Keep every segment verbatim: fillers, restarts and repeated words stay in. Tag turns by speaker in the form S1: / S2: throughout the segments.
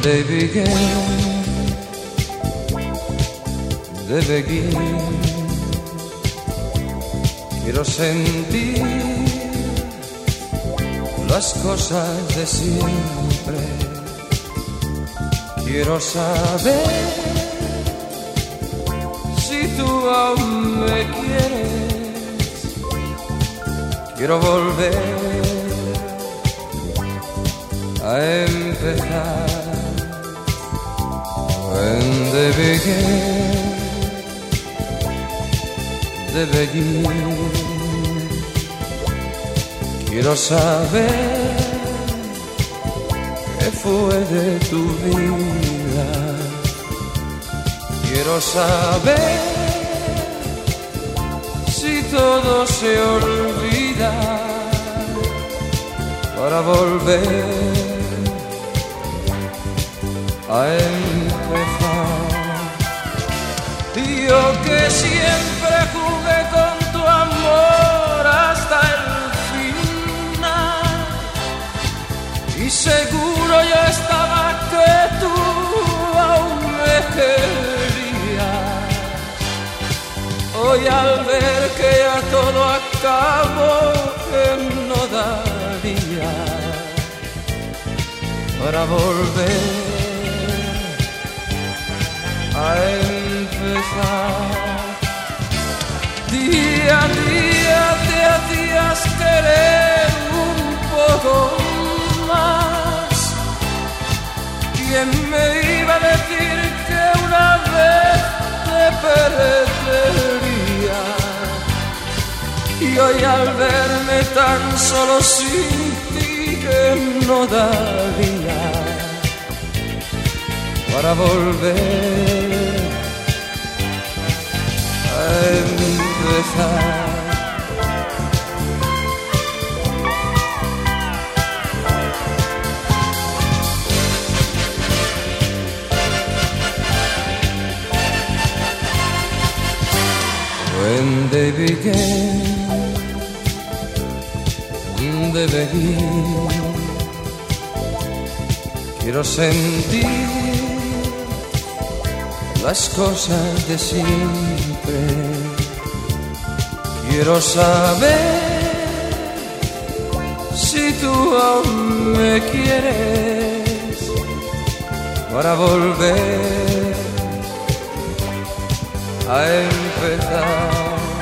S1: they began, they begin. Quiero sentir las cosas de siempre. Quiero saber si tú aún me quieres. Quiero volver a empezar. When they began, they begin. Quiero saber qué fue de tu vida. Quiero saber si todo se olvida para volver a empezar. Yo que siempre jugué con tu amor hasta el final, y seguro yo estaba que tú aún me querías. Hoy al ver que ya todo acabó, que no daría para volver a empezar. Día a día te hacías querer un poco más. ¿Quién me iba a decir que una vez te perdería? Y hoy al verme tan solo sin ti, que no daría para volver a empezar. When they began, they begin. Quiero sentir las cosas de siempre. Quiero saber si tú aún me quieres para volver a empezar.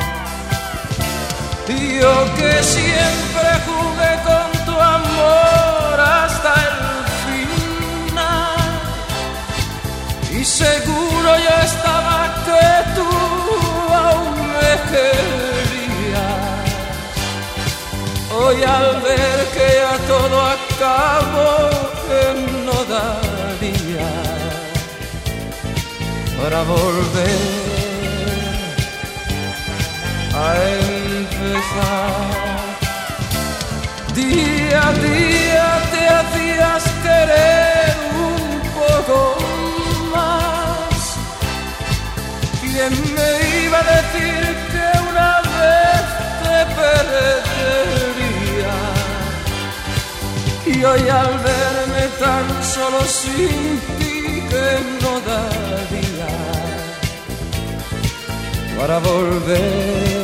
S1: Yo que siempre jugué con tu amor hasta el final, y seguro yo estaba que tú aún me querías. Hoy al ver que ya todo acabó, que no daría para volver a empezar. Día a día te hacías querer un poco más. ¿Quién me iba a decir que una vez te perdería? Y hoy al verme tan solo sin ti, que no daría para volver